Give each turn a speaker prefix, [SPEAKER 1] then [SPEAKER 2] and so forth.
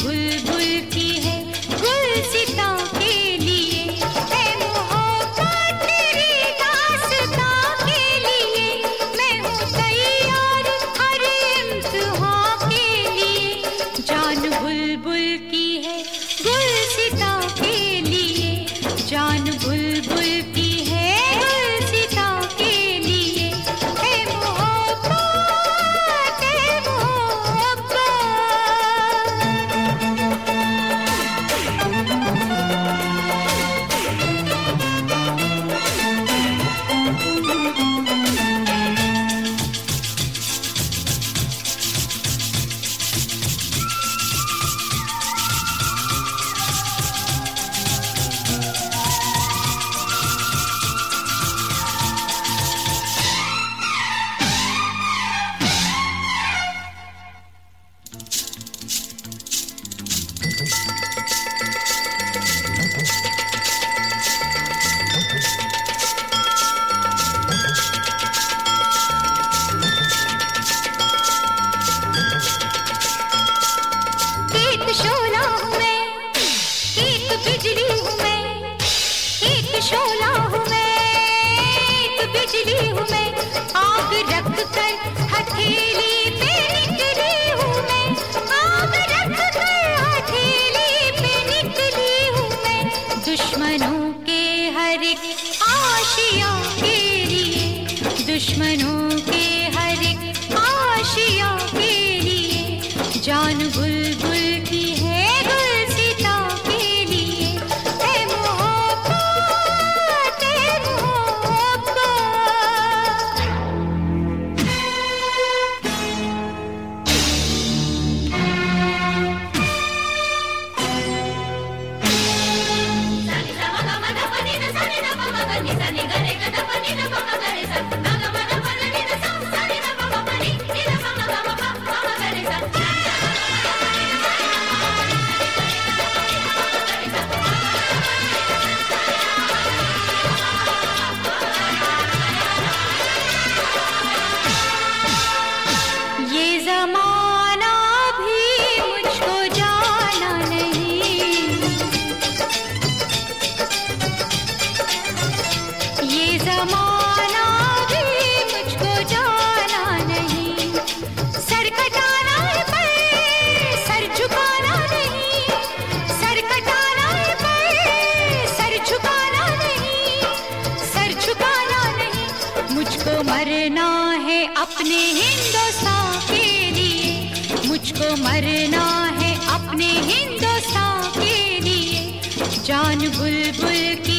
[SPEAKER 1] बुलबुल की है गुलसिता के लिए, है मोहब्बत तेरी दास्तां के लिए, मैं हूँ तैयार हर इम्तिहां के लिए। जान बुलबुल की है गुलसिता के लिए, जान बुलबुल की है गुलसिता के लिए, है मोहब्बत है मोहब्बत। एक शोला हूँ मैं, एक बिजली हूँ मैं, एक शोला हूँ मैं, एक बिजली हूँ मैं, आग रख कर हथेली पे निकली हूँ मैं, आग रख कर हथेली पे निकली हूँ मैं, दुश्मनों के हर एक आशिया के लिए, दुश्मनों के हर एक आशिया के लिए, जान बुलबुल की है गुलसिता के लिए, है मोहब्बत है मोहब्बत। ये ज़माना भी मुझको जाना नहीं, ये ज़माना भी मुझको जाना नहीं, सर कटाना है पर सर झुकाना नहीं, सर कटाना है पर सर झुकाना नहीं, सर झुकाना नहीं, मुझको मरना है अपने हिंदुस्तान के लिए, मुझको मरना है अपने हिंदुस्तान के लिए, जान बुलबुल की